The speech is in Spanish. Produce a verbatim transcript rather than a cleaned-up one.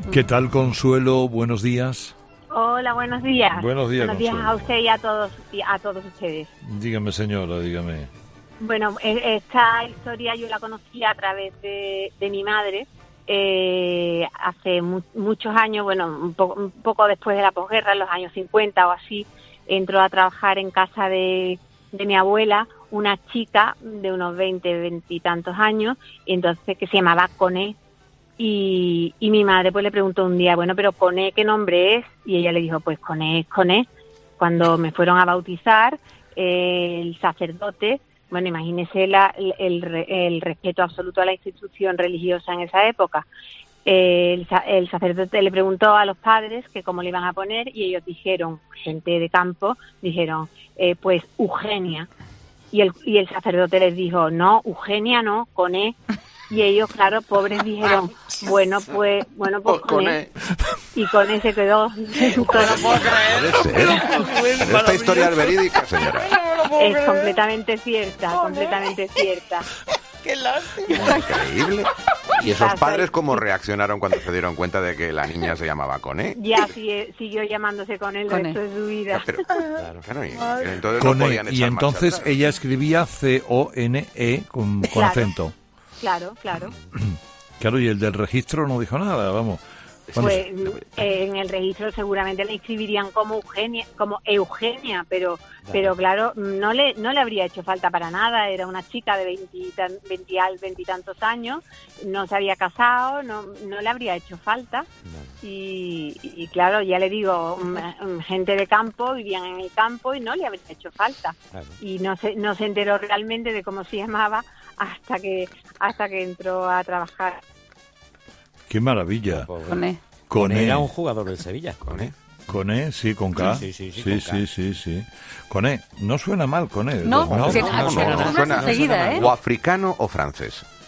¿Qué tal, Consuelo? Buenos días. Hola, buenos días. Buenos días, Buenos días Consuelo. a usted y a todos y a todos ustedes. Dígame, señora, dígame. Bueno, esta historia yo la conocí a través de, de mi madre eh, hace mu- muchos años, bueno, un, po- un poco después de la posguerra, en los años cincuenta o así, entró a trabajar en casa de, de mi abuela una chica de unos veinte, veintitantos años, y entonces que se llamaba Coné. Y, y mi madre pues le preguntó un día, bueno, pero Coné, ¿qué nombre es? Y ella le dijo, pues Coné es Coné. Cuando me fueron a bautizar, eh, el sacerdote, bueno, imagínese la, el, el, el respeto absoluto a la institución religiosa en esa época. Eh, el, el sacerdote le preguntó a los padres que cómo le iban a poner y ellos dijeron, gente de campo, dijeron, eh, pues Eugenia. Y el, y el sacerdote les dijo, no, Eugenia no, Coné. Y ellos, claro, pobres, dijeron, bueno, pues, bueno, pues con él. Y con él se quedó. No puedo creer. Esta historia es verídica, señora. Es completamente cierta, completamente cierta. ¡Qué lástima! Increíble. ¿Y esos padres cómo reaccionaron cuando se dieron cuenta de que la niña se llamaba Coné? Ya sigue, siguió llamándose con él el Coné. resto de su vida. Pero, claro, y, entonces Con no E. podían Y echar entonces marcha atrás. ella escribía C O N E con, con Claro. acento. Claro, claro. Claro, y el del registro no dijo nada, vamos. Cuando- Pues eh, en el registro seguramente le inscribirían como Eugenia, como Eugenia, pero pero claro, no le no le habría hecho falta para nada. Era una chica de veintitantos años, no se había casado, no no le habría hecho falta. Y, y claro, ya le digo, mm, gente de campo, vivían en el campo y no le habría hecho falta. Claro. Y no se no se enteró realmente de cómo se llamaba hasta que hasta que entró a trabajar. Qué maravilla. Con E. Con E. Era un jugador del Sevilla. Coné. Con E, sí, con K. Sí, sí, sí, sí, con sí, K. sí, sí. Con E. No suena mal con E. No, ¿no? que- no, no, suena suena- enseguida, ¿eh? O africano o francés.